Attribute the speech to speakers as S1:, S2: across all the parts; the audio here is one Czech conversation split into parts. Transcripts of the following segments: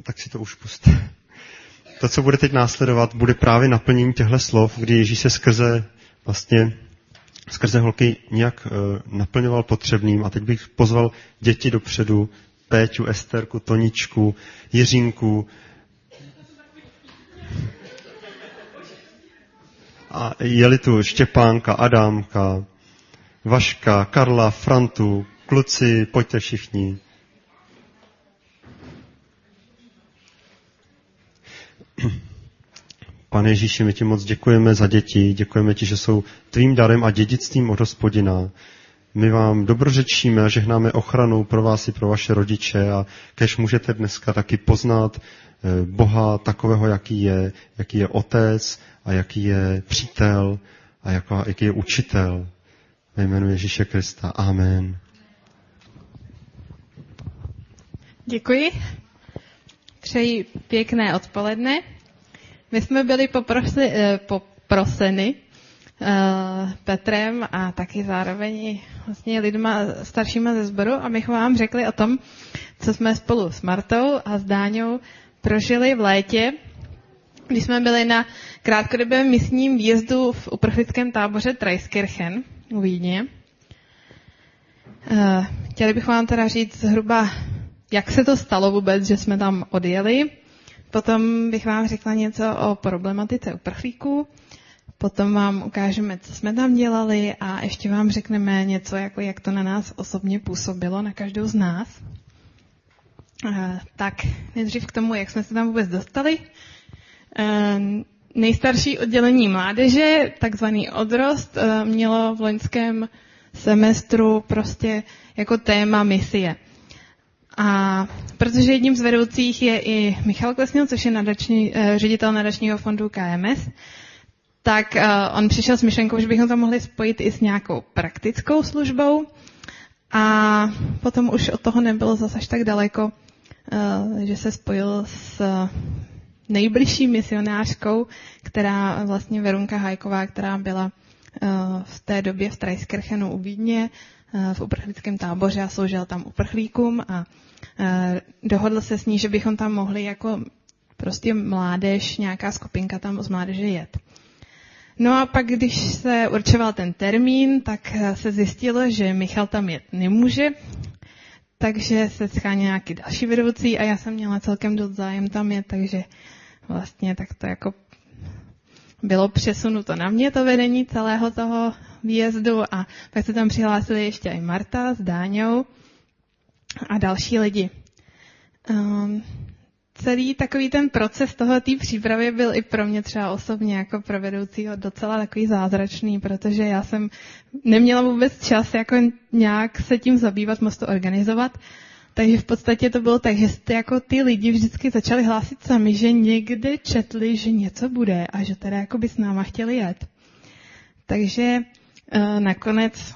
S1: tak si to už pusťte. To, co bude teď následovat, bude právě naplnění těchto slov, kdy Ježíš se skrze holky nějak naplňoval potřebným. A teď bych pozval děti dopředu, Péťu, Esterku, Toničku, Jiřinku. A jeli tu Štěpánka, Adámka, Vaška, Karla, Frantu, kluci, pojďte všichni. Pane Ježíši, my ti moc děkujeme za děti, děkujeme ti, že jsou tvým darem a dědictvím od Hospodina. My vám dobrořečíme a žehnáme ochranu pro vás i pro vaše rodiče a kéž můžete dneska taky poznat Boha takového, jaký je otec a jaký je přítel a jaký je učitel. Ve jménu Ježíše Krista. Amen.
S2: Děkuji. Přeji pěkné odpoledne. My jsme byli poproseni Petrem a taky zároveň vlastně lidma staršíma ze sboru, abychom vám řekli o tom, co jsme spolu s Martou a s Dáňou prožili v létě, když jsme byli na krátkodobém misním výjezdu v uprchlickém táboře Traiskirchen u Vídně. Chtěli bych vám teda říct zhruba, jak se to stalo vůbec, že jsme tam odjeli. Potom bych vám řekla něco o problematice uprchlíků. Potom vám ukážeme, co jsme tam dělali a ještě vám řekneme něco, jako jak to na nás osobně působilo, na každou z nás. Tak nejdřív k tomu, jak jsme se tam vůbec dostali. Nejstarší oddělení mládeže, takzvaný odrost, mělo v loňském semestru prostě jako téma misie. A protože jedním z vedoucích je i Michal Klesnil, což je ředitel nadačního fondu KMS, tak on přišel s myšlenkou, že bychom to mohli spojit i s nějakou praktickou službou. A potom už od toho nebylo zase až tak daleko, že se spojil s nejbližší misionářkou, která vlastně Verunka Hajková, která byla v té době v Traiskirchenu u Vídně, v uprchlickém táboře a sloužila tam uprchlíkům a dohodl se s ní, že bychom tam mohli jako prostě mládež, nějaká skupinka tam z mládeže jet. No a pak, když se určoval ten termín, tak se zjistilo, že Michal tam jet nemůže, takže se schání nějaký další vedoucí a já jsem měla celkem dost zájem tam jet, takže vlastně tak to jako bylo přesunuto na mě, to vedení celého toho výjezdu a pak se tam přihlásili ještě i Marta s Dáňou a další lidi. Celý takový ten proces té přípravy byl i pro mě třeba osobně jako pro vedoucího docela takový zázračný, protože já jsem neměla vůbec čas jako nějak se tím zabývat, moc to organizovat. Takže v podstatě to bylo tak, že jste jako ty lidi vždycky začali hlásit sami, že někde četli, že něco bude a že teda jako by s náma chtěli jet. Takže nakonec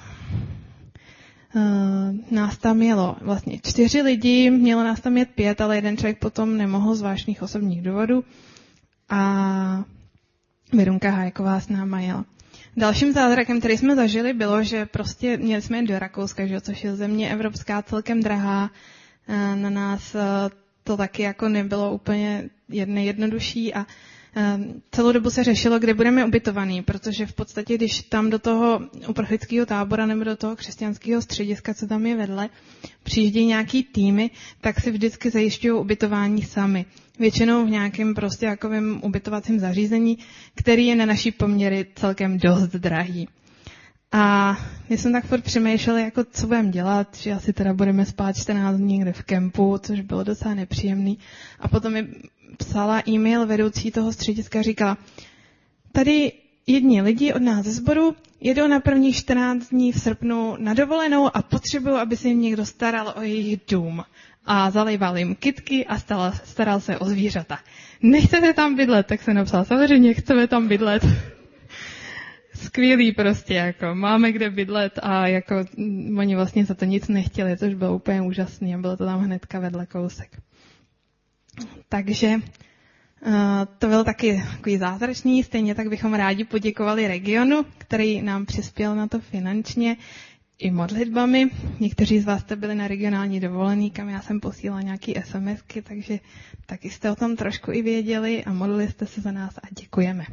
S2: nás tam jelo vlastně 4 lidi, mělo nás tam jet 5, ale jeden člověk potom nemohl z vážných osobních důvodů a Verunka Hajková s náma jela. Dalším zázrakem, který jsme zažili, bylo, že prostě měli jsme jet do Rakouska, že, což je země evropská celkem drahá. Na nás to taky jako nebylo úplně jednodušší a celou dobu se řešilo, kde budeme ubytovaní, protože v podstatě, když tam do toho uprchlického tábora nebo do toho křesťanského střediska, co tam je vedle, přijíždějí nějaký týmy, tak si vždycky zajišťují ubytování sami. Většinou v nějakém prostě jakovém ubytovacím zařízení, který je na naší poměry celkem dost drahý. A my jsme tak furt přemýšleli, jako co budeme dělat, že asi teda budeme spát 14 dní někde v kempu, což bylo docela nepříjemný. A potom mi psala e-mail vedoucí toho střediska, říkala, tady jedni lidi od nás ze sboru jedou na prvních 14 dní v srpnu na dovolenou a potřebují, aby se jim někdo staral o jejich dům. A zalejval jim kytky a staral se o zvířata. Nechcete tam bydlet? Tak se napsal, samozřejmě chceme tam bydlet. Skvělý prostě, jako máme kde bydlet a jako oni vlastně za to nic nechtěli, což bylo úplně úžasný a bylo to tam hnedka vedle kousek. Takže to byl taky takový zázračný, stejně tak bychom rádi poděkovali regionu, který nám přispěl na to finančně, i modlitbami. Někteří z vás jste byli na regionální dovolený, kam já jsem posílala nějaký SMSky, takže taky jste o tom trošku i věděli a modlili jste se za nás a děkujeme.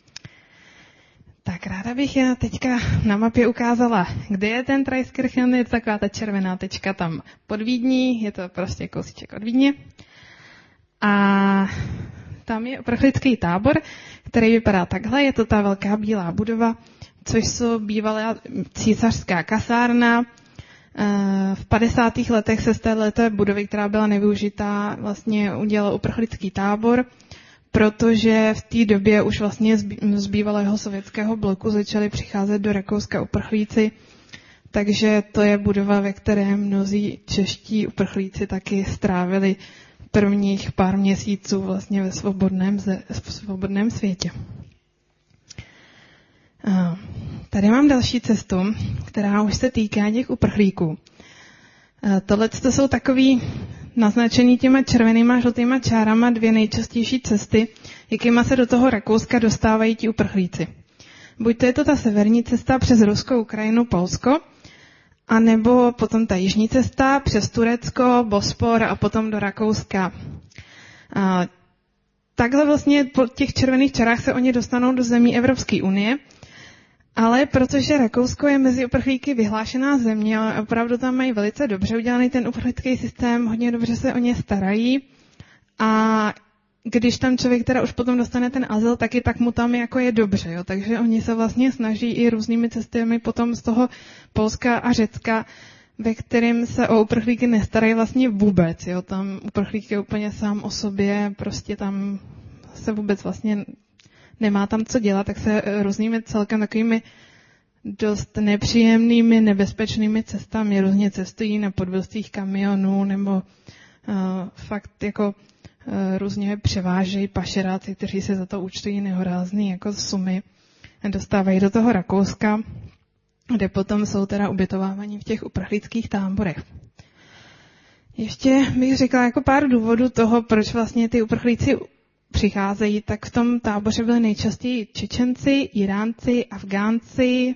S2: Tak ráda bych teďka na mapě ukázala, kde je ten Traiskirchen, je to taková ta červená tečka tam pod Vídní, je to prostě kousíček od Vídně. A tam je uprchlický tábor, který vypadá takhle, je to ta velká bílá budova, což jsou bývalá císařská kasárna. V 50. letech se z této budovy, která byla nevyužitá, vlastně udělal uprchlický tábor, protože v té době už vlastně z bývalého sovětského bloku začali přicházet do Rakouska uprchlíci, takže to je budova, ve které mnozí čeští uprchlíci taky strávili prvních pár měsíců vlastně ve svobodném světě. Tady mám další cestu, která už se týká těch uprchlíků. Tohle to jsou takový naznačený těma červenýma a žlutýma čárama 2 nejčastější cesty, jakýma se do toho Rakouska dostávají ti uprchlíci. Buď to je to ta severní cesta přes Ruskou Ukrajinu, Polsko, anebo potom ta jižní cesta přes Turecko, Bospor a potom do Rakouska. Takhle vlastně po těch červených čarách se oni dostanou do zemí Evropské unie, ale protože Rakousko je mezi uprchlíky vyhlášená země, ale opravdu tam mají velice dobře udělaný ten uprchlický systém, hodně dobře se o ně starají a když tam člověk teda už potom dostane ten azyl, taky tak mu tam jako je dobře, jo. Takže oni se vlastně snaží i různými cestami potom z toho Polska a Řecka, ve kterým se o uprchlíky nestarají vlastně vůbec, jo. Tam uprchlík je úplně sám o sobě, prostě tam se vůbec vlastně nemá tam co dělat, tak se různými celkem takovými dost nepříjemnými, nebezpečnými cestami různě cestují na podvozcích kamionů nebo fakt jako různě převážejí pašeráci, kteří se za to účtují nehorázný jako sumy. Dostávají do toho Rakouska, kde potom jsou teda ubytovávaní v těch uprchlických táborech. Ještě bych řekla jako pár důvodů toho, proč vlastně ty uprchlíci přicházejí, tak v tom táboře byly nejčastěji Čečenci, Iránci, Afgánci,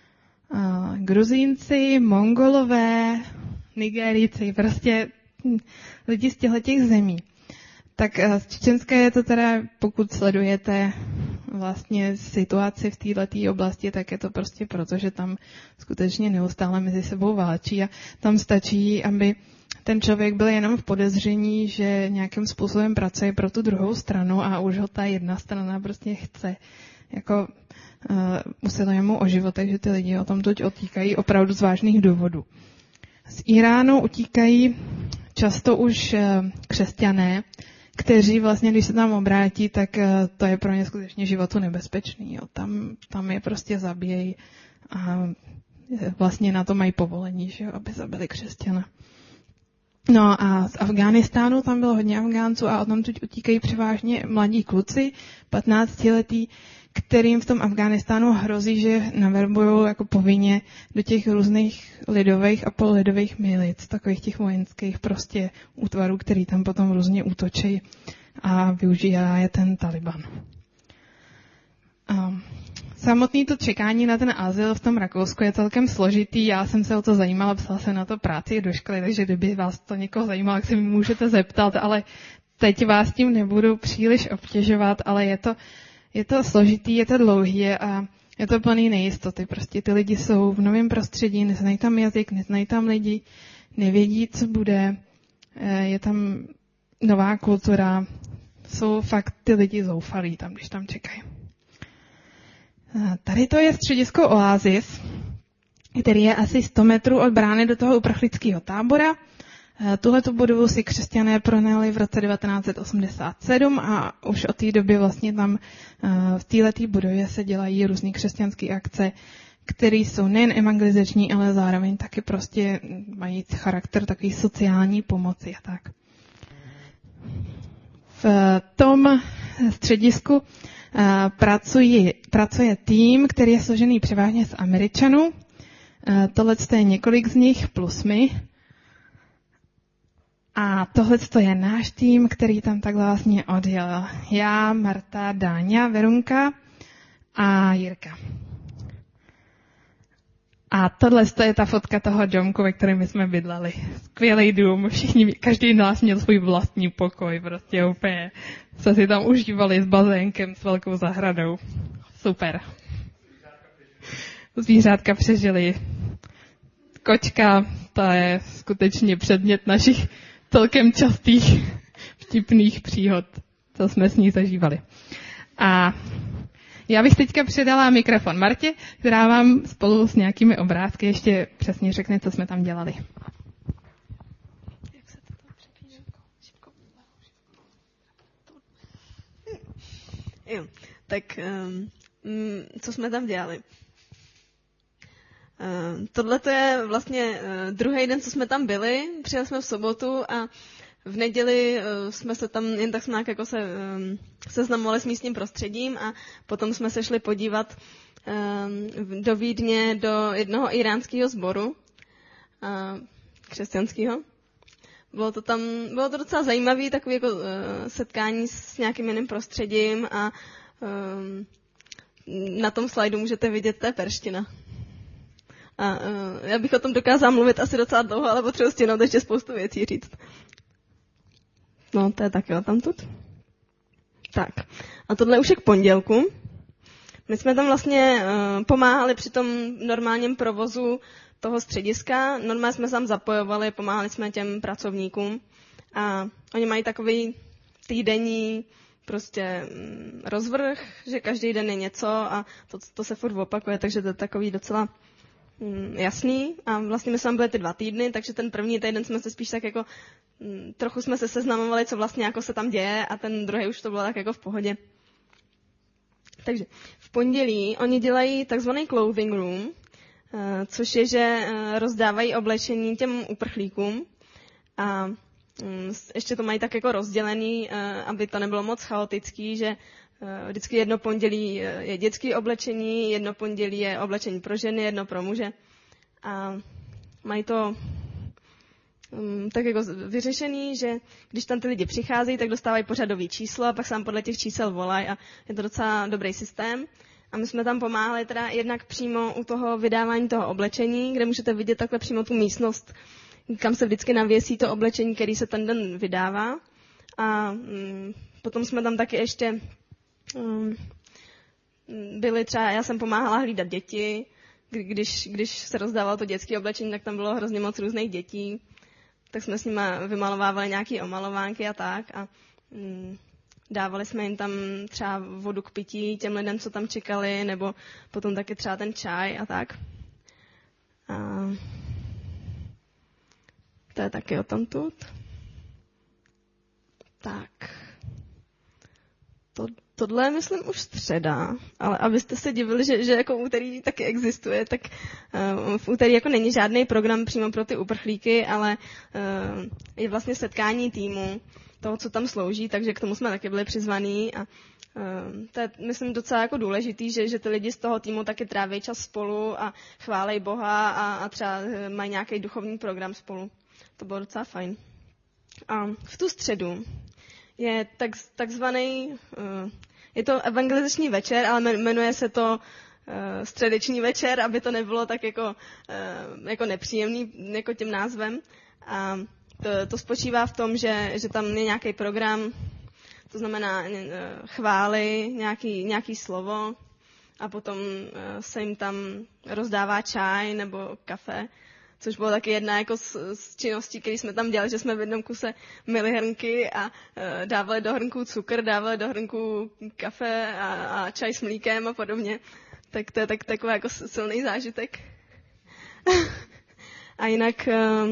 S2: Gruzínci, Mongolové, Nigerijci, prostě lidi z těchto zemí. Tak z Čečenska je to teda, pokud sledujete vlastně situaci v této oblasti, tak je to prostě proto, že tam skutečně neustále mezi sebou válčí a tam stačí, aby ten člověk byl jenom v podezření, že nějakým způsobem pracuje pro tu druhou stranu a už ho ta jedna strana prostě chce. Jako usiluje mu o život, takže ty lidi o tom teď utíkají opravdu z vážných důvodů. Z Iránu utíkají často už křesťané, kteří vlastně, když se tam obrátí, tak to je pro ně skutečně životu nebezpečný. Jo. Tam je prostě zabíjejí a vlastně na to mají povolení, že jo, aby zabili křesťana. No a z Afghánistánu tam bylo hodně Afgánců a odtamtud utíkají převážně mladí kluci, 15letí, kterým v tom Afghánistánu hrozí, že naverbujou jako povinně do těch různých lidových a pololidových milic, takových těch vojenských prostě útvarů, který tam potom různě útočí a využívá je ten Taliban. Samotný to čekání na ten azyl v tom Rakousku je celkem složitý. Já jsem se o to zajímala, psala jsem na to práci do školy, takže kdyby vás to někoho zajímalo, tak se mi můžete zeptat, ale teď vás tím nebudu příliš obtěžovat, ale je to složitý, je to dlouhý a je to plný nejistoty. Prostě ty lidi jsou v novém prostředí, neznají tam jazyk, neznají tam lidi, nevědí, co bude, je tam nová kultura, jsou fakt ty lidi zoufalí tam, když tam čekají. Tady to je středisko Oasis, který je asi 100 metrů od brány do toho uprchlického tábora. Tuhletu budovu si křesťané pronajali v roce 1987 a už od té doby vlastně tam v této budově se dělají různé křesťanské akce, které jsou nejen evangelizační, ale zároveň taky prostě mají charakter takový sociální pomoci a tak. V tom středisku pracuje tým, který je složený převážně z Američanů. Tohle je několik z nich plus my. A tohle je náš tým, který tam takhle vlastně odjel. Já, Marta, Dáňa, Verunka a Jirka. A tohle je ta fotka toho domku, ve kterém my jsme bydleli. Skvělý dům, každý z nás měl svůj vlastní pokoj, prostě úplně. Se si tam užívali s bazénkem, s velkou zahradou. Super. Zvířátka přežili. Kočka, ta je skutečně předmět našich celkem častých vtipných příhod, co jsme s ní zažívali. A já bych teďka předala mikrofon Martě, která vám spolu s nějakými obrázky ještě přesně řekne, co jsme tam dělali.
S3: Jo, tak co jsme tam dělali? Tohle to je vlastně druhý den, co jsme tam byli. Přijeli jsme v sobotu a v neděli jsme se tam jen tak nějak jako seznamovali s místním prostředím a potom jsme se šli podívat do Vídně do jednoho iránského sboru křesťanského. Bylo to docela zajímavé, takové jako setkání s nějakým jiným prostředím a na tom slajdu můžete vidět, to je perština. A já bych o tom dokázala mluvit asi docela dlouho, ale potřebuji stěnout ještě spoustu věcí říct. No, to je taky tamtud. Tak, a tohle už je k pondělku. My jsme tam vlastně pomáhali při tom normálním provozu toho střediska. Normálně jsme se tam zapojovali, pomáhali jsme těm pracovníkům. A oni mají takový týdenní prostě rozvrh, že každý den je něco a to se furt opakuje, takže to je takový docela jasný. A vlastně my jsme tam byli ty 2 týdny, takže ten první týden jsme se spíš tak jako trochu jsme se seznamovali, co vlastně jako se tam děje a ten druhý už to bylo tak jako v pohodě. Takže v pondělí oni dělají takzvaný clothing room, což je, že rozdávají oblečení těm uprchlíkům a ještě to mají tak jako rozdělený, aby to nebylo moc chaotický, že vždycky jedno pondělí je dětské oblečení, jedno pondělí je oblečení pro ženy, jedno pro muže. A mají to tak jako vyřešený, že když tam ty lidi přicházejí, tak dostávají pořadový číslo a pak se tam podle těch čísel volají a je to docela dobrý systém. A my jsme tam pomáhali teda jednak přímo u toho vydávání toho oblečení, kde můžete vidět takhle přímo tu místnost, kam se vždycky navěsí to oblečení, který se ten den vydává. A potom jsme tam taky ještě byli třeba, já jsem pomáhala hlídat děti, když se rozdávalo to dětské oblečení, tak tam bylo hrozně moc různých dětí, tak jsme s nimi vymalovávali nějaké omalovánky a tak a dávali jsme jim tam třeba vodu k pití těm lidem, co tam čekali, nebo potom taky třeba ten čaj a tak. A to je taky o tamtud. Tak. Tohle je, myslím, už středa, ale abyste se divili, že jako úterý taky existuje, tak v úterý jako není žádný program přímo pro ty uprchlíky, ale je vlastně setkání týmu toho, co tam slouží, takže k tomu jsme taky byli přizvaní a to je, myslím, docela jako důležitý, že ty lidi z toho týmu taky tráví čas spolu a chválej Boha a třeba mají nějaký duchovní program spolu. To bylo docela fajn. A v tu středu je takzvaný, je to evangelizační večer, ale jmenuje se to středeční večer, aby to nebylo tak jako nepříjemný jako tím názvem. A to spočívá v tom, že tam je nějaký program, to znamená chvály, nějaký slovo a potom se jim tam rozdává čaj nebo kafe, což bylo taky jedna jako z činností, které jsme tam dělali, že jsme v jednom kuse myli hrnky a dávali do hrnků cukr, dávali do hrnků kafe a čaj s mlíkem a podobně. Tak to je takový jako silný zážitek. A jinak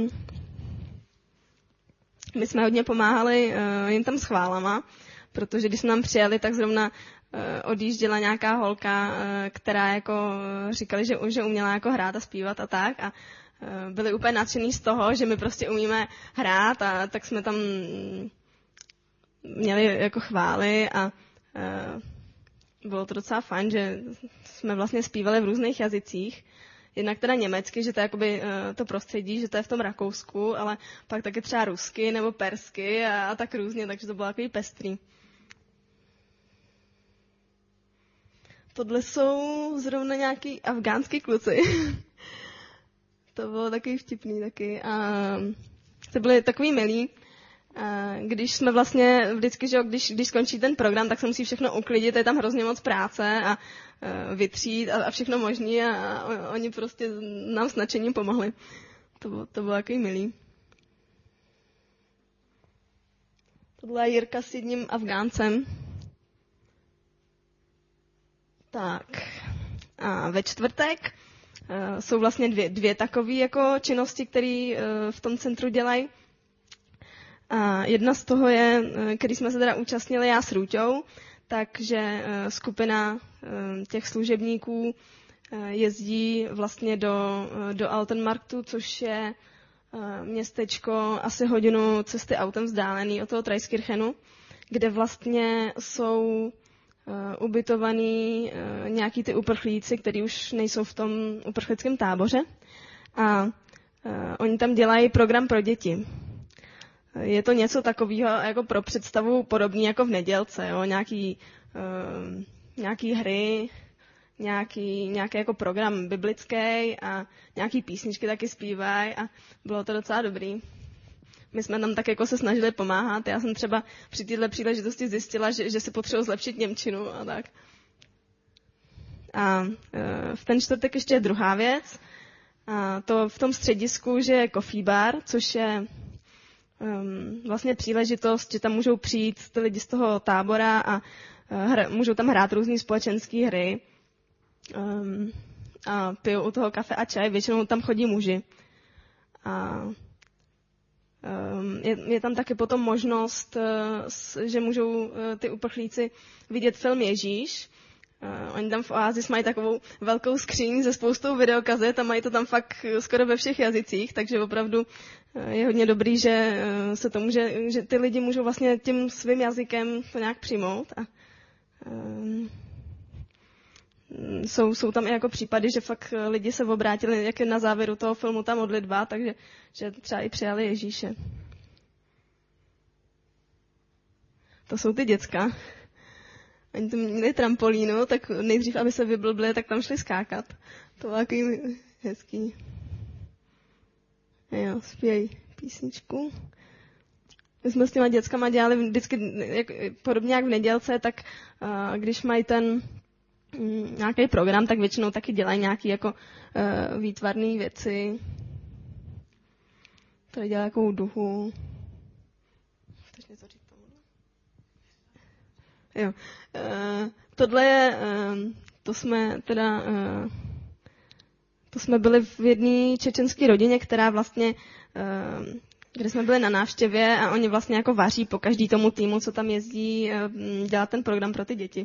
S3: my jsme hodně pomáhali jen tam s chválama, protože když jsme tam přijeli, tak zrovna odjížděla nějaká holka, která jako říkali, že uměla jako hrát a zpívat a tak a byli úplně nadšený z toho, že my prostě umíme hrát a tak jsme tam měli jako chvály a bylo to docela fajn, že jsme vlastně zpívali v různých jazycích. Jednak teda německy, že to je jakoby to prostředí, že to je v tom Rakousku, ale pak taky třeba rusky nebo persky a tak různě, takže to bylo takový pestrý. Tohle jsou zrovna nějaký afgánský kluci. To bylo takový vtipný taky. A to byly takový milí. A když jsme vlastně vždycky, že když skončí ten program, tak se musí všechno uklidit, je tam hrozně moc práce a vytřít a všechno možný a oni prostě nám s nadšením pomohli. To bylo takový milý. Tohle je Jirka s jedním Afgáncem. Tak. A ve čtvrtek jsou vlastně dvě takové jako činnosti, které v tom centru dělají. A jedna z toho je, který jsme se teda účastnili já s Růťou, takže skupina těch služebníků jezdí vlastně do Altenmarktu, což je městečko asi hodinu cesty autem vzdálený od toho Traiskirchenu, kde vlastně jsou ubytovaní nějaký ty uprchlíci, kteří už nejsou v tom uprchlickém táboře. A oni tam dělají program pro děti. Je to něco takového jako pro představu podobný jako v Nedělce, jo? Nějaký hry, nějaký jako program biblický a nějaký písničky taky zpívají a bylo to docela dobrý. My jsme tam tak jako se snažili pomáhat. Já jsem třeba při této příležitosti zjistila, že si potřebuji zlepšit němčinu a tak. A v ten čtvrtek ještě je druhá věc. A to v tom středisku, že je coffee bar, což je vlastně příležitost, že tam můžou přijít ty lidi z toho tábora a můžou tam hrát různý společenské hry. A pijou u toho kafe a čaj, většinou tam chodí muži. A je tam taky potom možnost, že můžou ty uprchlíci vidět film Ježíš. Oni tam v Oázis mají takovou velkou skříň se spoustou videokazet a mají to tam fakt skoro ve všech jazycích, takže opravdu je hodně dobrý, že se to může, že ty lidi můžou vlastně tím svým jazykem to nějak přijmout. A jsou tam i jako případy, že fakt lidi se obrátili, jak je na závěru toho filmu ta modlitba, takže že třeba i přijali Ježíše. To jsou ty děcka. Oni tam měli trampolínu, tak nejdřív, aby se vyblbli, tak tam šli skákat. To bylo takový hezký. Jo, zpějí písničku. My jsme s těma dětskama dělali vždycky, podobně jak v Nedělce, tak když mají ten nějaký program, tak většinou taky dělají nějaké jako výtvarné věci. Tady dělají jakou duhu. Chceš něco říct tomu? Jo. Tohle je, to jsme byli v jedné čečenské rodině, která vlastně, kde jsme byli na návštěvě a oni vlastně jako vaří po každý tomu týmu, co tam jezdí, dělat ten program pro ty děti.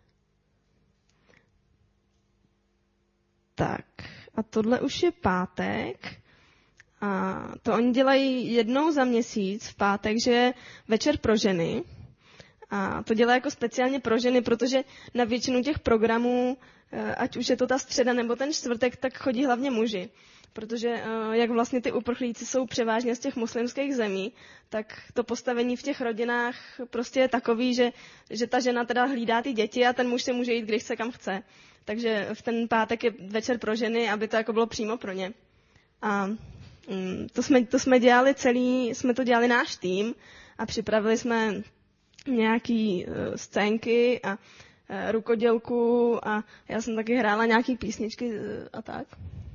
S3: Tak, a tohle už je pátek. A to oni dělají jednou za měsíc v pátek, že je večer pro ženy. A to dělají jako speciálně pro ženy, protože na většinu těch programů, ať už je to ta středa nebo ten čtvrtek, tak chodí hlavně muži. Protože jak vlastně ty uprchlíci jsou převážně z těch muslimských zemí, tak to postavení v těch rodinách prostě je takový, že ta žena teda hlídá ty děti a ten muž se může jít, když chce, kam chce. Takže v ten pátek je večer pro ženy, aby to jako bylo přímo pro ně. A to jsme dělali jsme to dělali náš tým a připravili jsme nějaký scénky a rukodělku a já jsem taky hrála nějaký písničky a tak.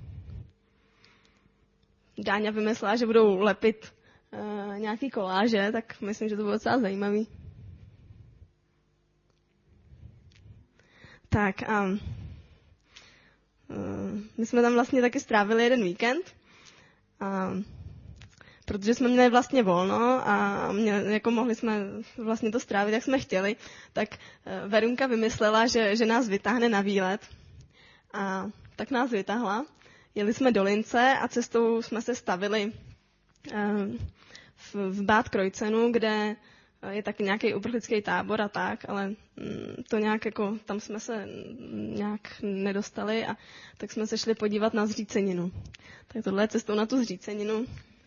S3: Dáňa vymyslela, že budou lepit nějaký koláže, tak myslím, že to bylo docela zajímavý. Tak a my jsme tam vlastně taky strávili jeden víkend, protože jsme měli vlastně volno a jako mohli jsme vlastně to strávit, jak jsme chtěli, tak Verunka vymyslela, že nás vytáhne na výlet. A tak nás vytáhla. Jeli jsme do Lince a cestou jsme se stavili v Bad Kreuznach, kde je taky nějaký uprchlický tábor a tak, ale to nějak jako, tam jsme se nějak nedostali a tak jsme se šli podívat na Zříceninu. Tak tohle je cestou na tu Zříceninu.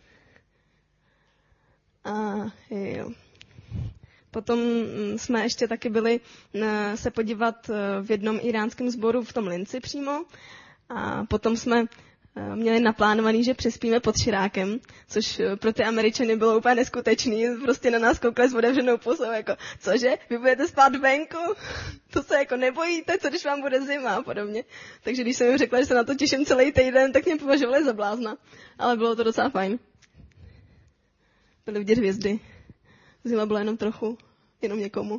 S3: A jo. Potom jsme ještě taky byli se podívat v jednom iránském sboru v tom Linci přímo. A potom jsme měli naplánovaný, že přespíme pod Širákem, což pro ty Američany bylo úplně neskutečný. Prostě na nás koukali s otevřenou pusou, jako, cože, vy budete spát venku? To se jako nebojíte, co když vám bude zima a podobně. Takže když jsem jim řekla, že se na to těším celý týden, tak mě považovali za blázna. Ale bylo to docela fajn. Byly vidět hvězdy. Zima byla jenom trochu, jenom někomu.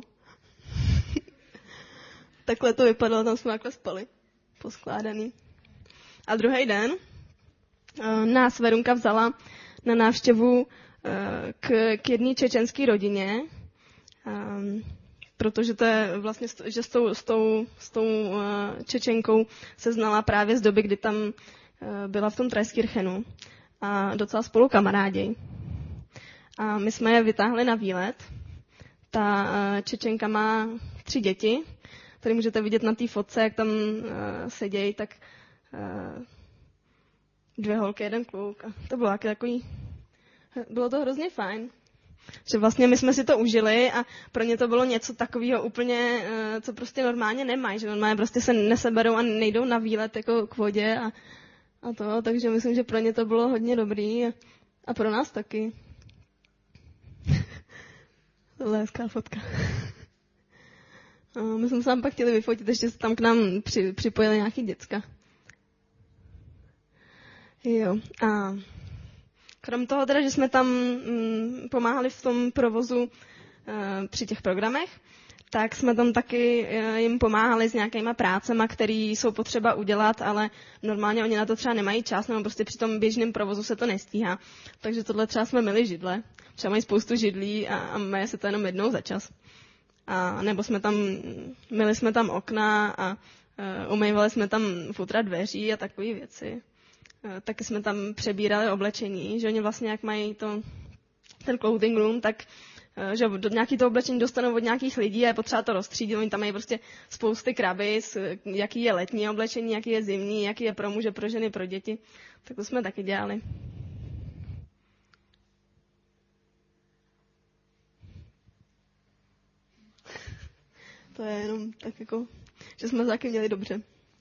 S3: Takhle to vypadalo, tam jsme takhle spali, poskládaný. A druhý den nás Verunka vzala na návštěvu k jedné čečenské rodině, protože to je vlastně, že s tou Čečenkou se znala právě z doby, kdy tam byla v tom Traiskirchenu a docela spolu kamarádi. A my jsme je vytáhli na výlet. Ta Čečenka má 3 děti. Tady můžete vidět na té fotce, jak tam sedějí, tak 2 holky, 1 kluk. A to bylo takový, bylo to hrozně fajn. Že vlastně my jsme si to užili a pro ně to bylo něco takového úplně, co prostě normálně nemají. Že normálně prostě se neseberou a nejdou na výlet jako k vodě a to. Takže myslím, že pro ně to bylo hodně dobrý a pro nás taky. Tohle je hezká fotka. My jsme se tam pak chtěli vyfotit, ještě se tam k nám připojili nějaký děcka. Jo. A krom toho teda, že jsme tam pomáhali v tom provozu při těch programech, tak jsme tam taky jim pomáhali s nějakýma prácema, které jsou potřeba udělat, ale normálně oni na to třeba nemají čas, nebo prostě při tom běžném provozu se to nestíhá. Takže tohle třeba jsme myli židle. Třeba mají spoustu židlí a myje se to jenom jednou za čas. A nebo myli jsme tam okna a umývali jsme tam futra dveří a takové věci. Taky jsme tam přebírali oblečení, že oni vlastně, jak mají ten clothing room, tak že nějaký to oblečení dostanou od nějakých lidí a je potřeba to rozstřídit. Oni tam mají prostě spousty krabic, jaký je letní oblečení, jaký je zimní, jaký je pro muže, pro ženy, pro děti. Tak to jsme taky dělali. To je jenom tak jako, že jsme taky měli dobře.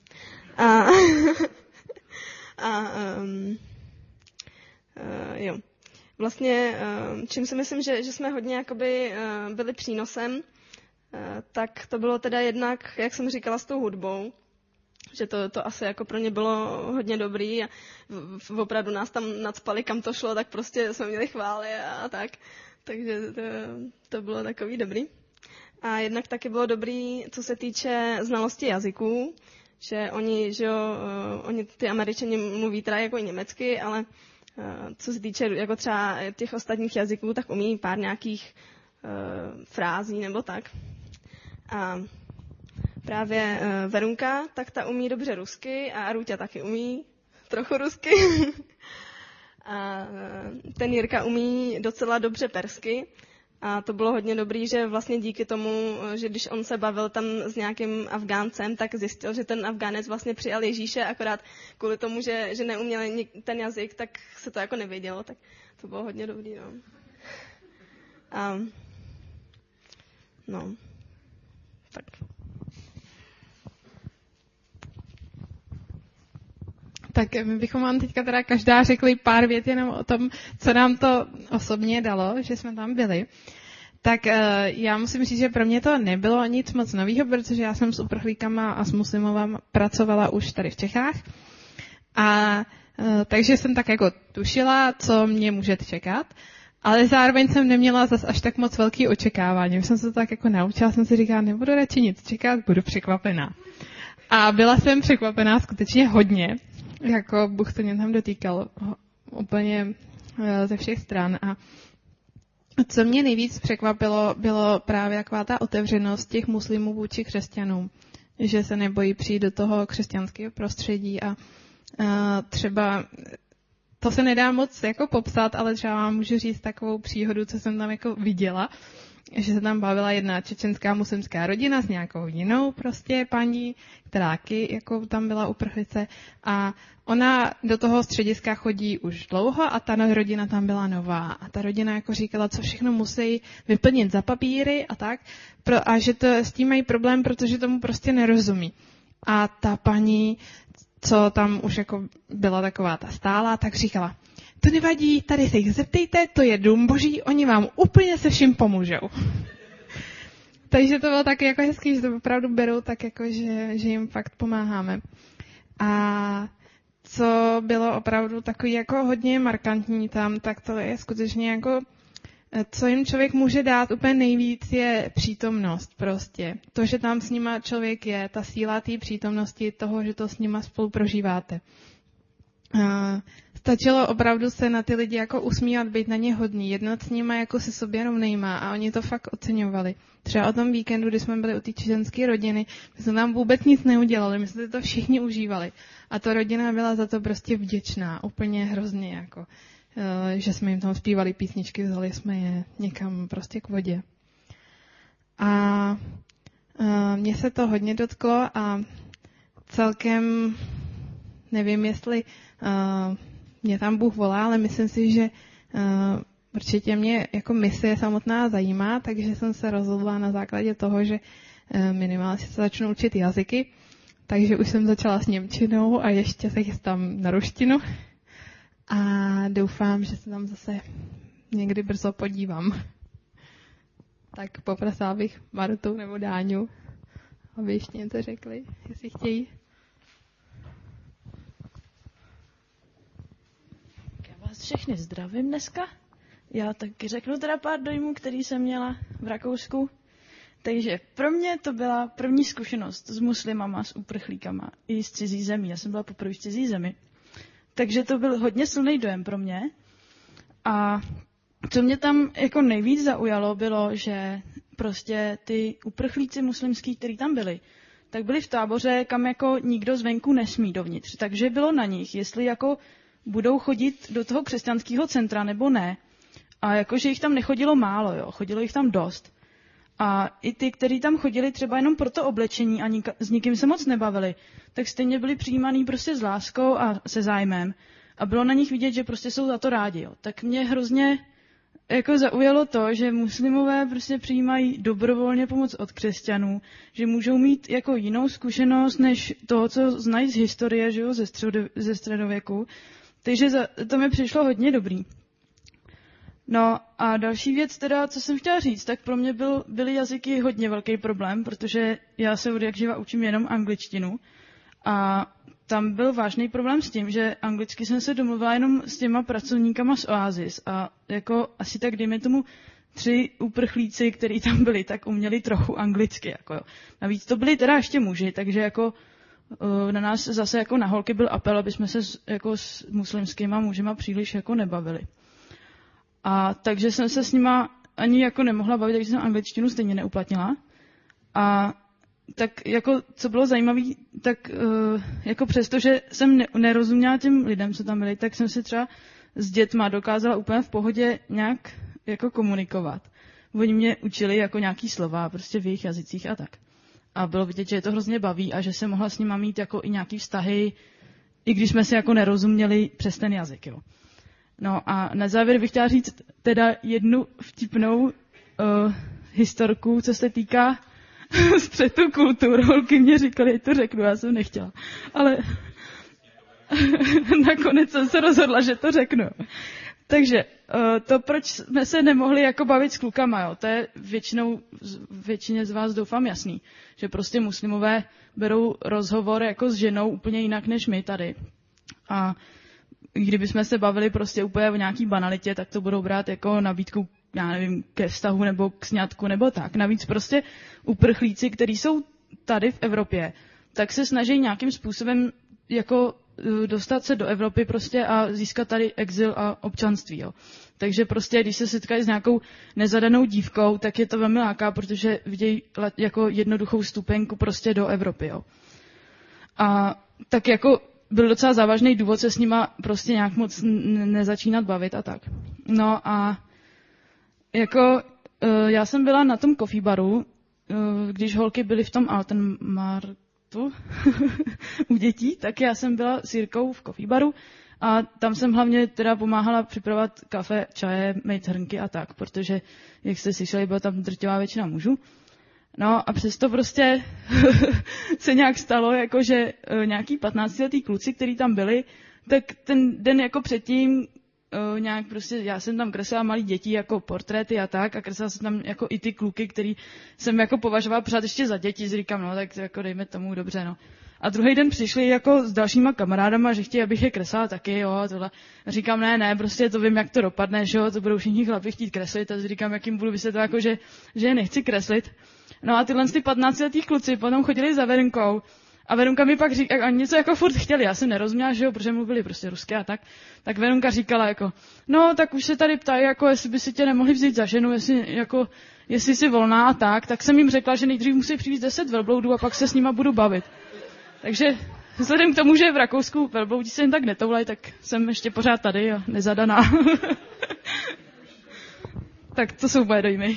S3: Jo. Vlastně, čím si myslím, že jsme hodně jakoby byli přínosem, tak to bylo teda jednak, jak jsem říkala, s tou hudbou, že to asi jako pro ně bylo hodně dobrý a opravdu nás tam nacpali, kam to šlo, tak prostě jsme měli chvály a tak. Takže to bylo takový dobrý. A jednak taky bylo dobrý, co se týče znalosti jazyků, že oni ty Američani mluví teda jako i německy, ale co se týče jako třeba těch ostatních jazyků, tak umí pár nějakých frází nebo tak. A právě Verunka, tak ta umí dobře rusky a Růťa taky umí trochu rusky. A ten Jirka umí docela dobře persky. A to bylo hodně dobrý, že vlastně díky tomu, že když on se bavil tam s nějakým Afgáncem, tak zjistil, že ten Afgánec vlastně přijal Ježíše, akorát kvůli tomu, že neuměl ten jazyk, tak se to jako nevědělo, tak to bylo hodně dobrý, no. Tak.
S2: Tak my bychom vám teďka teda každá řekli pár vět jenom o tom, co nám to osobně dalo, že jsme tam byli. Tak já musím říct, že pro mě to nebylo nic moc nového, protože já jsem s uprchlíkama a s muslimovama pracovala už tady v Čechách. A takže jsem tak jako tušila, co mě může čekat, ale zároveň jsem neměla zas až tak moc velký očekávání. Když jsem se to tak jako naučila, jsem si říkala, nebudu radši nic čekat, budu překvapená. A byla jsem překvapená skutečně hodně. Jako Bůh se mě tam dotýkal úplně ze všech stran. A co mě nejvíc překvapilo, bylo právě taková ta otevřenost těch muslimů vůči křesťanům. Že se nebojí přijít do toho křesťanského prostředí a třeba to se nedá moc jako popsat, ale třeba vám můžu říct takovou příhodu, co jsem tam jako viděla. Že se tam bavila jedna čečenská muslimská rodina s nějakou jinou prostě paní, která taky jako tam byla uprchlice a ona do toho střediska chodí už dlouho a ta rodina tam byla nová a ta rodina jako říkala, co všechno musí vyplnit za papíry a tak a že to s tím mají problém, protože tomu prostě nerozumí. A ta paní co tam už jako byla taková ta stála, tak říkala, to nevadí, tady se jich zeptejte, to je dům boží, oni vám úplně se vším pomůžou. Takže to bylo taky jako hezký, že to opravdu berou tak jako, že jim fakt pomáháme. A co bylo opravdu takový jako hodně markantní tam, tak to je skutečně jako, co jim člověk může dát úplně nejvíc, je přítomnost prostě. To, že tam s nima člověk je, ta síla té přítomnosti, toho, že to s nima spolu prožíváte. Stačilo opravdu se na ty lidi jako usmívat, být na ně hodný, jednat s nima jako se sobě rovnejma a oni to fakt oceňovali. Třeba o tom víkendu, kdy jsme byli u té čečenské rodiny, my jsme tam vůbec nic neudělali, my jsme to všichni užívali. A ta rodina byla za to prostě vděčná, úplně hrozně jako, že jsme jim tam zpívali písničky, vzali jsme je někam prostě k vodě. A mě se to hodně dotklo a celkem nevím, jestli mě tam Bůh volá, ale myslím si, že určitě mě jako misie samotná zajímá, takže jsem se rozhodla na základě toho, že minimálně se začnu učit jazyky, takže už jsem začala s němčinou a ještě se chystám na ruštinu a doufám, že se tam zase někdy brzo podívám. Tak poprosila bych Martu nebo Dáňu, aby ještě něco řekli, jestli chtějí.
S4: Všechny zdravím dneska. Já taky řeknu teda pár dojmů, který jsem měla v Rakousku. Takže pro mě to byla první zkušenost s muslimama, s uprchlíkama i z cizí zemí. Já jsem byla poprvé v cizí zemi. Takže to byl hodně silný dojem pro mě. A co mě tam jako nejvíc zaujalo, bylo, že prostě ty uprchlíci muslimský, kteří tam byli, tak byli v táboře, kam jako nikdo zvenku nesmí dovnitř. Takže bylo na nich, jestli jako budou chodit do toho křesťanského centra nebo ne. A jakože jich tam nechodilo málo, jo, chodilo jich tam dost. A i ty, kteří tam chodili třeba jenom pro to oblečení a s nikým se moc nebavili, tak stejně byli přijímaný prostě s láskou a se zájmem. A bylo na nich vidět, že prostě jsou za to rádi, jo. Tak mě hrozně jako zaujalo to, že muslimové prostě přijímají dobrovolně pomoc od křesťanů, že můžou mít jako jinou zkušenost než toho, co znají z historie, že jo, ze středověku. Takže to mi přišlo hodně dobrý. No a další věc teda, co jsem chtěla říct, tak pro mě byly jazyky hodně velký problém, protože já se od jak živa učím jenom angličtinu a tam byl vážný problém s tím, že anglicky jsem se domluvila jenom s těma pracovníkama z Oasis a jako asi tak dejme tomu 3 uprchlíci, kteří tam byli, tak uměli trochu anglicky. Jako jo. Navíc to byli teda ještě muži, takže jako na nás zase jako na holky byl apel, aby jsme se jako s muslimskýma mužima příliš jako nebavili. A takže jsem se s nima ani jako nemohla bavit, takže jsem angličtinu stejně neuplatnila. A tak jako, co bylo zajímavé, tak jako přesto, že jsem nerozuměla těm lidem, co tam byli, tak jsem si třeba s dětma dokázala úplně v pohodě nějak jako komunikovat. Oni mě učili jako nějaký slova, prostě v jejich jazycích a tak. A bylo vidět, že je to hrozně baví a že jsem mohla s nima mít jako i nějaký vztahy, i když jsme si jako nerozuměli přes ten jazyk, jo. No a na závěr bych chtěla říct teda jednu vtipnou historku, co se týká střetu kultur. Holky mě říkali, ať to řeknu, já jsem nechtěla. Ale nakonec jsem se rozhodla, že to řeknu. Takže to, proč jsme se nemohli jako bavit s klukama, jo, to je většině z vás doufám jasný, že prostě muslimové berou rozhovor jako s ženou úplně jinak než my tady. A kdybychom se bavili prostě úplně o nějaký banalitě, tak to budou brát jako nabídku, já nevím, ke vztahu nebo k sňatku nebo tak. Navíc prostě uprchlíci, kteří jsou tady v Evropě, tak se snaží nějakým způsobem jako dostat se do Evropy prostě a získat tady exil a občanství. Jo. Takže prostě, když se setkají s nějakou nezadanou dívkou, tak je to velmi láká, protože vidějí jako jednoduchou stupenku prostě do Evropy. Jo. A tak jako byl docela závažný důvod se s nima prostě nějak moc nezačínat bavit a tak. No a jako já jsem byla na tom coffee baru, když holky byly v tom Altenmarktu u dětí, tak já jsem byla s Jirkou v coffee baru a tam jsem hlavně teda pomáhala připravovat kafe, čaje, mít hrnky a tak, protože, jak jste slyšeli, byla tam drtivá většina mužů. No a přesto prostě se nějak stalo, jako že nějaký 15letý kluci, který tam byli, tak ten den jako předtím nějak prostě, já jsem tam kreslila malý děti jako portréty a tak a kreslila jsem tam jako i ty kluky, který jsem jako považovala pořád ještě za děti, říkám, no tak jako dejme tomu dobře, no. A druhý den přišli jako s dalšíma kamarádama, že chtějí, abych je kreslila taky, jo, a tohle. A říkám, ne, prostě to vím, jak to dopadne, že jo, to budou všichni chlapi chtít kreslit, a říkám, jak jim budu vysvětlit, jako, že je nechci kreslit. No a tyhle 15letý kluci potom chodili za Verunkou a Verunka mi pak říkala, něco jako furt chtěli, já jsem nerozuměla, že jo, protože mluvili prostě rusky a tak. Tak Verunka říkala jako, no tak už se tady ptají, jako jestli by si tě nemohli vzít za ženu, jestli jsi volná a tak jsem jim řekla, že nejdřív musí přivést 10 velbloudů a pak se s nima budu bavit. Takže vzhledem k tomu, že v Rakousku velbloudí se jen tak netoulají, tak jsem ještě pořád tady a nezadaná. Tak to jsou moje dojmy.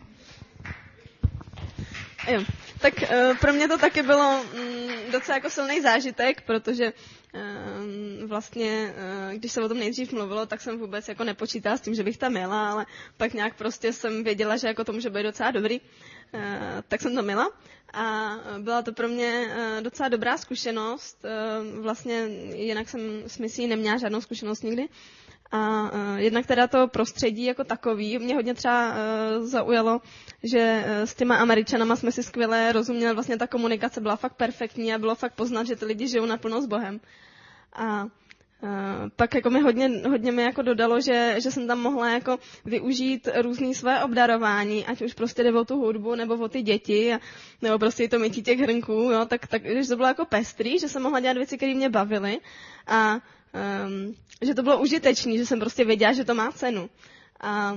S3: Jo. Tak pro mě to taky bylo docela jako silný zážitek, protože vlastně, když se o tom nejdřív mluvilo, tak jsem vůbec jako nepočítala s tím, že bych tam jela, ale pak nějak prostě jsem věděla, že jako to může být docela dobrý, tak jsem tam jela a byla to pro mě docela dobrá zkušenost. Vlastně jinak jsem s misí neměla žádnou zkušenost nikdy. A jednak teda to prostředí jako takový, mě hodně třeba zaujalo, že s těma Američanama jsme si skvěle rozuměli, vlastně ta komunikace byla fakt perfektní a bylo fakt poznat, že ty lidi žijou naplno s Bohem. A pak jako mi hodně mi jako dodalo, že jsem tam mohla jako využít různý své obdarování, ať už prostě jde o tu hudbu, nebo o ty děti, nebo prostě to mytí těch hrnků, jo, tak že to bylo jako pestrý, že jsem mohla dělat věci, které mě bavily a že to bylo užitečný, že jsem prostě věděla, že to má cenu. A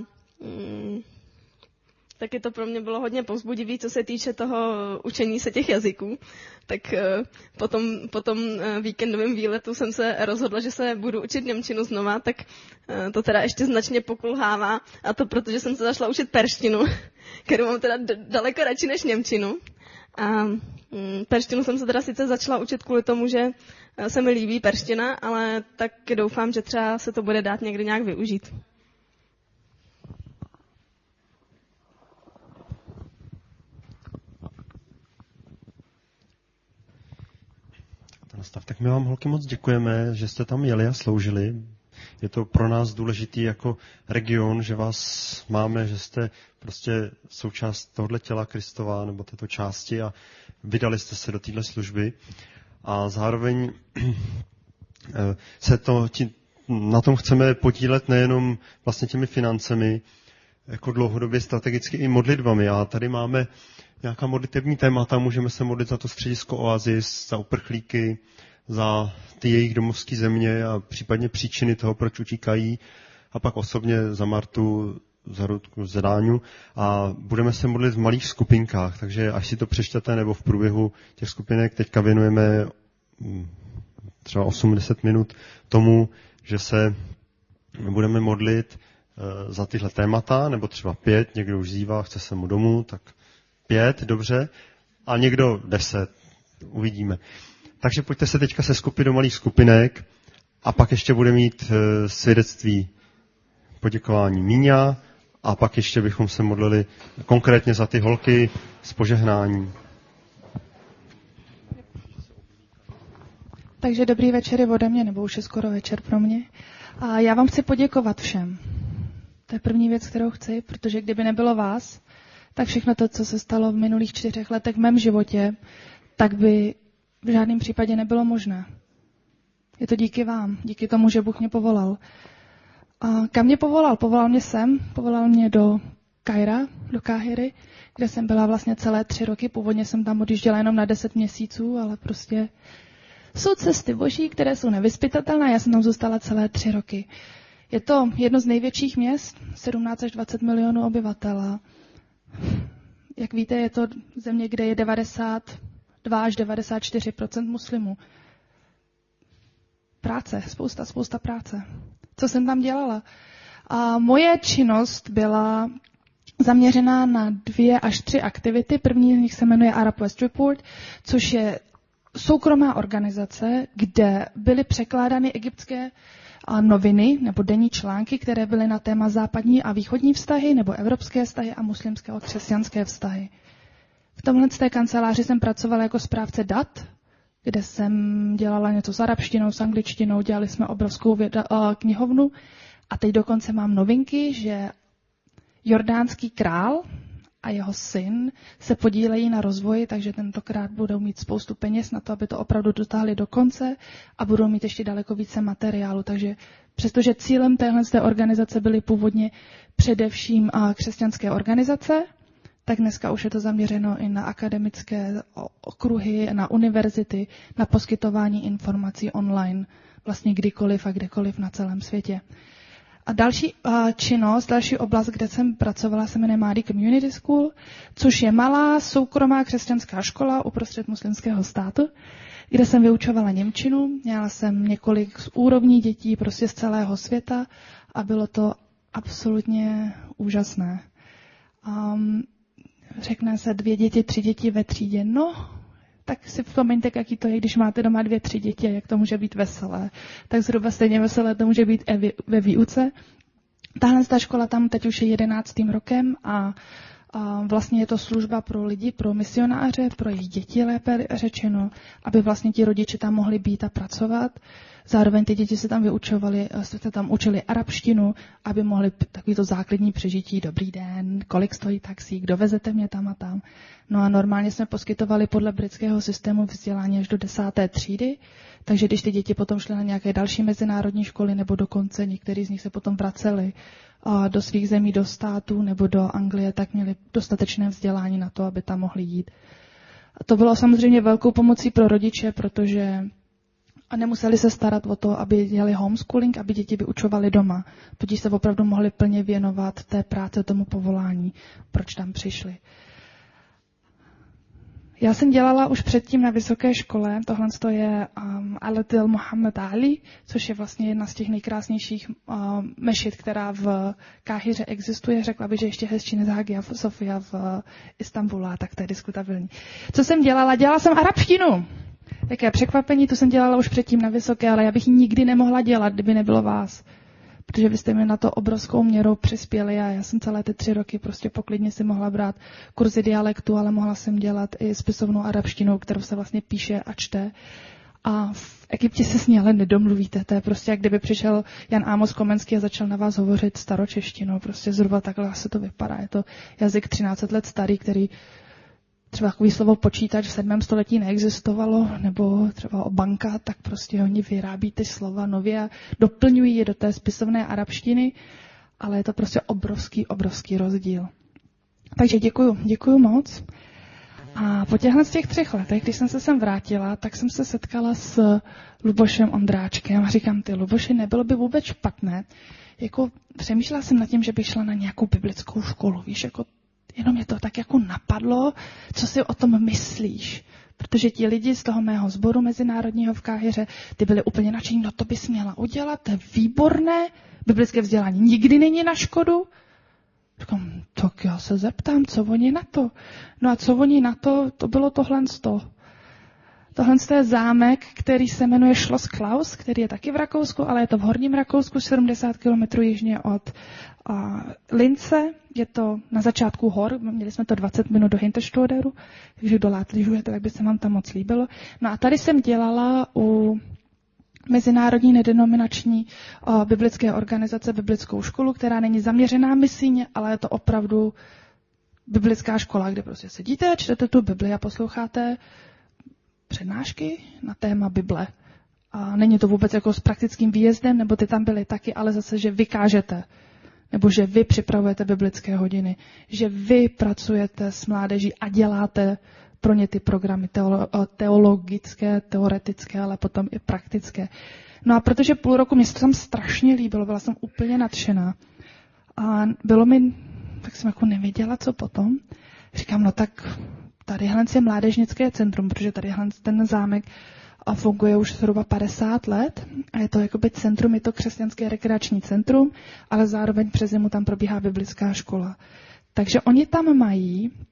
S3: taky to pro mě bylo hodně povzbudivý, co se týče toho učení se těch jazyků. Tak po tom víkendovém výletu jsem se rozhodla, že se budu učit němčinu znova, tak to teda ještě značně pokulhává. A to protože jsem se zašla učit perštinu, kterou mám teda daleko radši než němčinu. A perštinu jsem se teda sice začala učit kvůli tomu, že se mi líbí perština, ale tak doufám, že třeba se to bude dát někdy nějak využít.
S1: Tak my vám, holky, moc děkujeme, že jste tam jeli a sloužili. Je to pro nás důležitý jako region, že vás máme, že jste prostě součást tohoto těla Kristova nebo této části a vydali jste se do téhle služby. A zároveň na tom chceme podílet nejenom vlastně těmi financemi, jako dlouhodobě strategicky i modlitbami. A tady máme nějaká modlitební témata, můžeme se modlit za to středisko Oasis, za uprchlíky, za ty jejich domovské země a případně příčiny toho, proč utíkají. A pak osobně za Martu, za Rudku, za Dáňu. A budeme se modlit v malých skupinkách, takže až si to přečtete, nebo v průběhu těch skupinek teďka věnujeme třeba 8-10 minut tomu, že se budeme modlit za tyhle témata, nebo třeba 5, někdo už zývá, chce se mu domů, tak 5, dobře, a někdo 10, uvidíme. Takže pojďte se teďka se skupit do malých skupinek a pak ještě bude mít svědectví poděkování Míňa a pak ještě bychom se modlili konkrétně za ty holky s požehnáním.
S5: Takže dobrý večer je ode mě, nebo už je skoro večer pro mě. A já vám chci poděkovat všem. To je první věc, kterou chci, protože kdyby nebylo vás, tak všechno to, co se stalo v minulých 4 letech v mém životě, tak by v žádném případě nebylo možné. Je to díky vám, díky tomu, že Bůh mě povolal. A kam mě povolal? Povolal mě sem, povolal mě do Kaira, do Káhiry, kde jsem byla vlastně celé 3 roky. Původně jsem tam odjížděla jenom na 10 měsíců, ale prostě jsou cesty boží, které jsou nevyzpytatelné. Já jsem tam zůstala celé 3 roky. Je to jedno z největších měst, 17 až 20 milionů obyvatel. Jak víte, je to země, kde je 92 až 94% muslimů. Práce, spousta práce. Co jsem tam dělala? A moje činnost byla zaměřená na 2 až 3 aktivity. První z nich se jmenuje Arab West Report, což je soukromá organizace, kde byly překládány egyptské noviny nebo denní články, které byly na téma západní a východní vztahy nebo evropské vztahy a muslimské a křesťanské vztahy. V tomhle z té kanceláři jsem pracovala jako správce dat, kde jsem dělala něco s arabštinou, s angličtinou, dělali jsme obrovskou knihovnu a teď dokonce mám novinky, že jordánský král a jeho syn se podílejí na rozvoji, takže tentokrát budou mít spoustu peněz na to, aby to opravdu dotáhli do konce a budou mít ještě daleko více materiálu. Takže přestože cílem téhle organizace byly původně především křesťanské organizace, tak dneska už je to zaměřeno i na akademické okruhy, na univerzity, na poskytování informací online, vlastně kdykoliv a kdekoliv na celém světě. A další činnost, další oblast, kde jsem pracovala, se jmenuje Mahdi Community School, což je malá soukromá křesťanská škola uprostřed muslimského státu, kde jsem vyučovala němčinu. Měla jsem několik z úrovní dětí prostě z celého světa a bylo to absolutně úžasné. Řekne se 2 děti, 3 děti ve třídě. No, tak si vzpomeňte, jaký to je, když máte doma 2, 3 děti, jak to může být veselé. Tak zhruba stejně veselé to může být ve výuce. Tahle škola tam teď už je 11. rokem a vlastně je to služba pro lidi, pro misionáře, pro jejich děti, lépe řečeno, aby vlastně ti rodiče tam mohli být a pracovat. Zároveň ty děti se tam učili arabštinu, aby mohli takovýto základní přežití, dobrý den, kolik stojí taxík, dovezete mě tam a tam. No a normálně jsme poskytovali podle britského systému vzdělání až do 10. třídy, takže když ty děti potom šly na nějaké další mezinárodní školy nebo dokonce některý z nich se potom vraceli do svých zemí, do států nebo do Anglie, tak měli dostatečné vzdělání na to, aby tam mohli jít. A to bylo samozřejmě velkou pomocí pro rodiče, protože nemuseli se starat o to, aby dělali homeschooling, aby děti vyučovali doma. Tudíž se opravdu mohli plně věnovat té práce, tomu povolání, proč tam přišli. Já jsem dělala už předtím na vysoké škole, tohle je Al-Adil Muhammad Ali, což je vlastně jedna z těch nejkrásnějších mešit, která v Káhiře existuje. Řekla bych, že ještě hezčí než Hagia Sofia v Istanbulu, tak to je diskutabilní. Co jsem dělala? Dělala jsem arabštinu. Jaké překvapení, to jsem dělala už předtím na vysoké, ale já bych ji nikdy nemohla dělat, kdyby nebylo vás. Protože vy jste mi na to obrovskou měrou přispěli a já jsem celé ty 3 roky prostě poklidně si mohla brát kurzy dialektu, ale mohla jsem dělat i spisovnou arabštinou, kterou se vlastně píše a čte. A v Egyptě se s ní ale nedomluvíte. To je prostě, jak kdyby přišel Jan Amos Komenský a začal na vás hovořit staročeštinou. Prostě zhruba takhle se to vypadá. Je to jazyk 13 let starý, který třeba takový slovo počítač v 7. století neexistovalo, nebo třeba o banka, tak prostě oni vyrábí ty slova nově a doplňují je do té spisovné arabštiny, ale je to prostě obrovský rozdíl. Takže děkuju moc. A po těchto z těch 3 letech, když jsem se sem vrátila, tak jsem se setkala s Lubošem Ondráčkem a říkám, ty Luboši, nebylo by vůbec špatné, jako přemýšlela jsem nad tím, že bych šla na nějakou biblickou školu, víš, jako jenom mě to tak jako napadlo, co si o tom myslíš. Protože ti lidi z toho mého sboru mezinárodního v Káhiře, ty byli úplně nadšení, no to bys měla udělat, to je výborné, biblické vzdělání nikdy není na škodu. Říkám, tak já se zeptám, co oni na to. No a co oni na to, to bylo tohle. Tohle je zámek, který se jmenuje Schloss Klaus, který je taky v Rakousku, ale je to v Horním Rakousku, 70 km jižně od Lince. Je to na začátku hor, měli jsme to 20 minut do Hinterstoderu, takže kdo rád lyžujete, tak by se vám tam moc líbilo. No a tady jsem dělala u mezinárodní nedenominační biblické organizace biblickou školu, která není zaměřená misijně, ale je to opravdu biblická škola, kde prostě sedíte a čtete tu Bibli a posloucháte přednášky na téma Bible. A není to vůbec jako s praktickým výjezdem, nebo ty tam byly taky, ale zase, že vy kážete, nebo že vy připravujete biblické hodiny, že vy pracujete s mládeží a děláte pro ně ty programy teologické, teoretické, ale potom i praktické. No a protože půl roku mě se to tam strašně líbilo, byla jsem úplně nadšená. A bylo mi, tak jsem jako nevěděla, co potom. Říkám, no tak tadyhle je mládežnické centrum, protože tadyhle ten zámek funguje už zhruba 50 let a je to jakoby centrum, je to křesťanské rekreační centrum, ale zároveň přes zimu tam probíhá biblická škola. Takže oni tam mají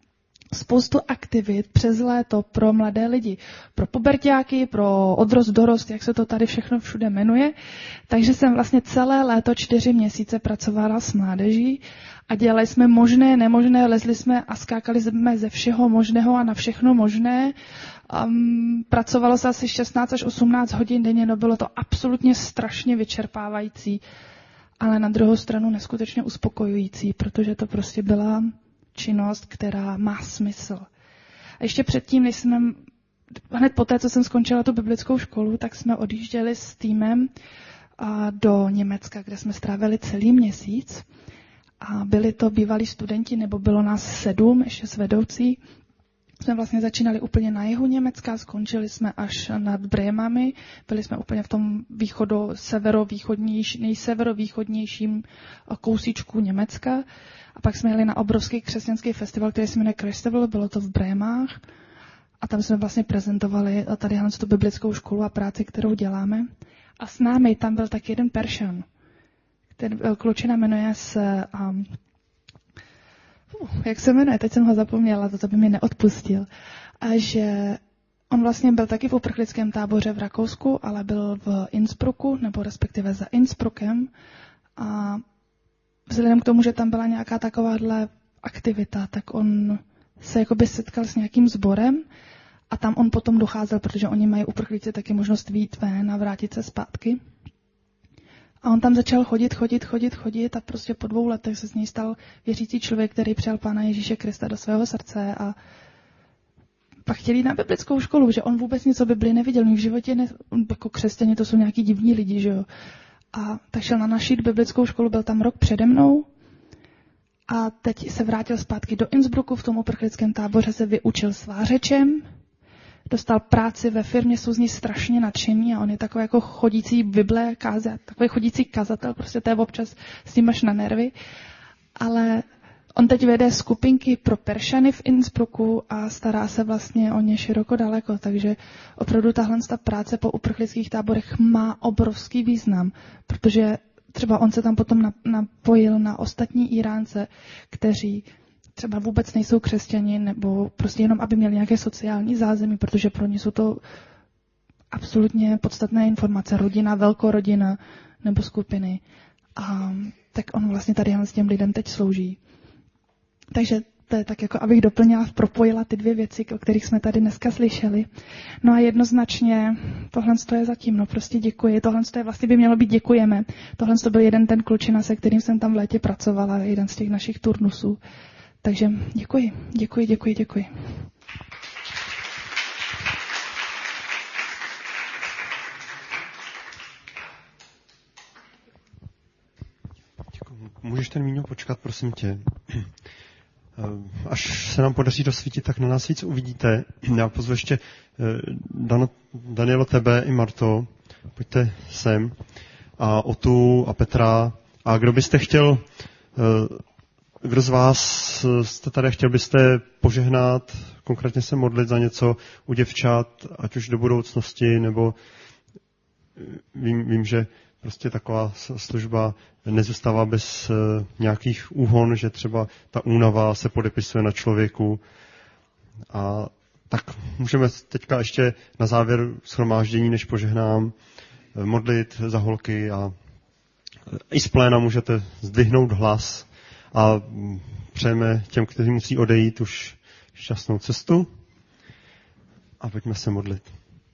S5: spoustu aktivit přes léto pro mladé lidi, pro puberťáky, pro odrost, dorost, jak se to tady všechno všude jmenuje. Takže jsem vlastně celé léto 4 měsíce pracovala s mládeží a dělali jsme možné, nemožné, lezli jsme a skákali jsme ze všeho možného a na všechno možné. Pracovalo se asi 16 až 18 hodin denně, no bylo to absolutně strašně vyčerpávající, ale na druhou stranu neskutečně uspokojující, protože to prostě byla činnost, která má smysl. A ještě předtím, než jsme, hned poté, co jsem skončila tu biblickou školu, tak jsme odjížděli s týmem do Německa, kde jsme strávili celý měsíc. A byli to bývalí studenti, nebo bylo nás 7, ještě s vedoucí. Jsme vlastně začínali úplně na jihu Německa, skončili jsme až nad Brémami, byli jsme úplně v tom nejseverovýchodnějším kousíčku Německa. A pak jsme jeli na obrovský křesťanský festival, který se jmenuje Christabel, bylo to v Brémách. A tam jsme vlastně prezentovali tady tu biblickou školu a práci, kterou děláme. A s námi tam byl taky jeden Peršan. Ten klučina jmenuje se... jak se jmenuje? Teď jsem ho zapomněla, to by mi neodpustil. A že on vlastně byl taky v uprchlickém táboře v Rakousku, ale byl v Innsbrucku, nebo respektive za Innsbruckem. A vzhledem k tomu, že tam byla nějaká takováhle aktivita, tak on se jakoby setkal s nějakým sborem a tam on potom docházel, protože oni mají uprchlíci taky možnost vyjít ven a vrátit se zpátky. A on tam začal chodit a prostě po 2 letech se z něj stal věřící člověk, který přijal Pána Ježíše Krista do svého srdce a pak chtěl jít na biblickou školu, že on vůbec nic o Bibli neviděl, v životě jako křesťané to jsou nějaký divní lidi, že jo. A tak šel na naši biblickou školu, byl tam rok přede mnou a teď se vrátil zpátky do Innsbrucku, v tom uprchlickém táboře se vyučil svářečem, dostal práci ve firmě, jsou z ní strašně nadšení a on je takový jako chodící Bible, takový chodící kazatel, prostě to je občas s tím až na nervy, ale on teď vede skupinky pro Peršany v Innsbrucku a stará se vlastně o ně široko daleko, takže opravdu tahle práce po uprchlických táborech má obrovský význam, protože třeba on se tam potom napojil na ostatní Iránce, kteří třeba vůbec nejsou křesťani, nebo prostě jenom, aby měli nějaké sociální zázemí, protože pro ně jsou to absolutně podstatné informace, rodina, velkorodina nebo skupiny. A tak on vlastně tady s těm lidem teď slouží. Takže to je tak, jako abych doplnila, propojila ty 2 věci, o kterých jsme tady dneska slyšeli. No a jednoznačně tohle je zatím, no prostě děkuji. Tohle je vlastně by mělo být děkujeme. Tohle to byl jeden ten klučina, se kterým jsem tam v létě pracovala, jeden z těch našich turnusů. Takže děkuji.
S1: Můžeš ten Míňo počkat, prosím tě. Až se nám podaří dosvítit, tak na nás víc uvidíte. Já pozvu ještě Danielo, tebe i Marto. Pojďte sem. A Otu a Petra. A kdo byste chtěl... Kdo z vás jste tady, chtěl byste požehnat, konkrétně se modlit za něco u děvčat, ať už do budoucnosti, nebo vím, že prostě taková služba nezůstává bez nějakých úhon, že třeba ta únava se podepisuje na člověku. A tak můžeme teďka ještě na závěr shromáždění, než požehnám, modlit za holky a i z pléna můžete zdvihnout hlas a přejeme těm, kteří musí odejít, už šťastnou cestu a pojďme se modlit.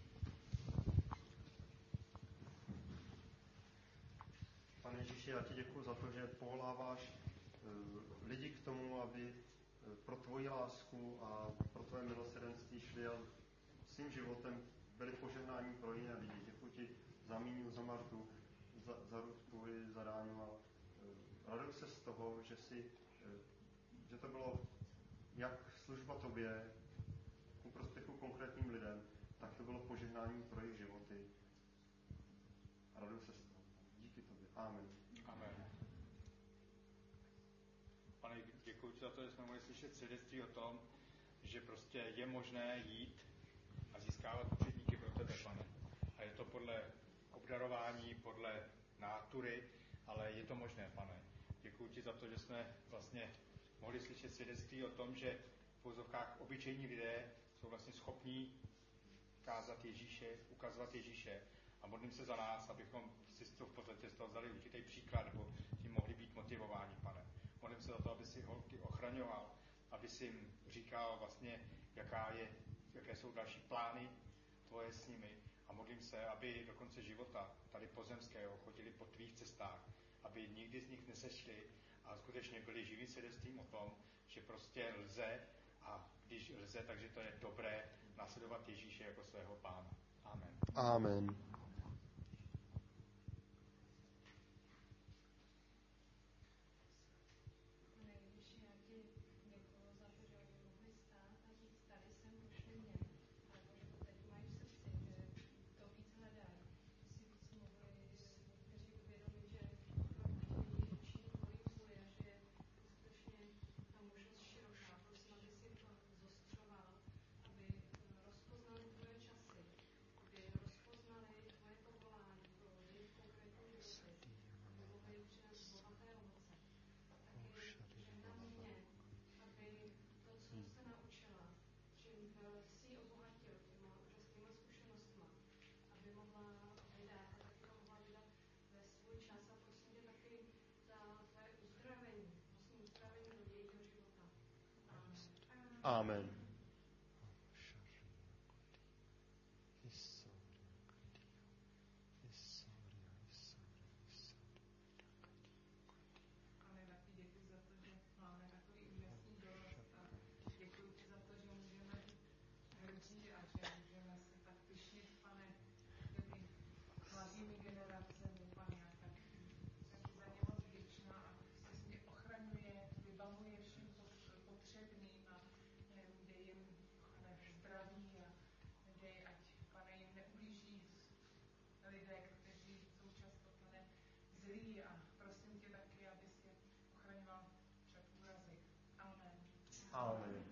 S1: Pane Ježíši, já ti děkuji za to, že povoláváš lidi k tomu, aby pro tvoji lásku a pro tvoje milosrdenství šli a svým životem byli požehnáním pro jiné lidi. Děkuji ti za Míňu, za Martu, za Rudku i za Dáňu a raduji se z toho, že to bylo jak služba tobě ku prospěchu konkrétním lidem, tak to bylo požehnáním pro jejich životy. Raduji se z toho. Díky tobě. Amen.
S6: Amen. Pane, děkuji za to, že jsme mohli slyšet svědectví o tom, že prostě je možné jít a získávat učedníky pro tebe, Pane. A je to podle obdarování, podle nátury, ale je to možné, Pane. Děkuji ti za to, že jsme vlastně mohli slyšet svědectví o tom, že v uvozovkách obyčejní lidé jsou vlastně schopní ukazovat Ježíše. A modlím se za nás, abychom si v podstatě z toho vzali určitý příklad, nebo tím mohli být motivováni, Pane. Modlím se za to, aby si holky ochraňoval, aby si jim říkal vlastně, jaké jsou další plány tvoje s nimi. A modlím se, aby do konce života tady pozemského chodili po tvých cestách, aby nikdy z nich nesešli a skutečně byli živým svědectvím o tom, že prostě lze, a když lze, takže to je dobré následovat Ježíše jako svého Pána. Amen.
S1: Amen. Amen. Amen.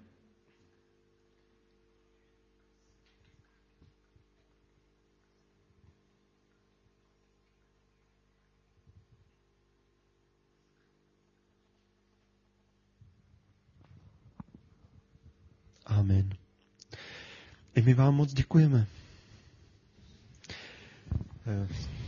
S1: Amen. I my vám moc děkujeme.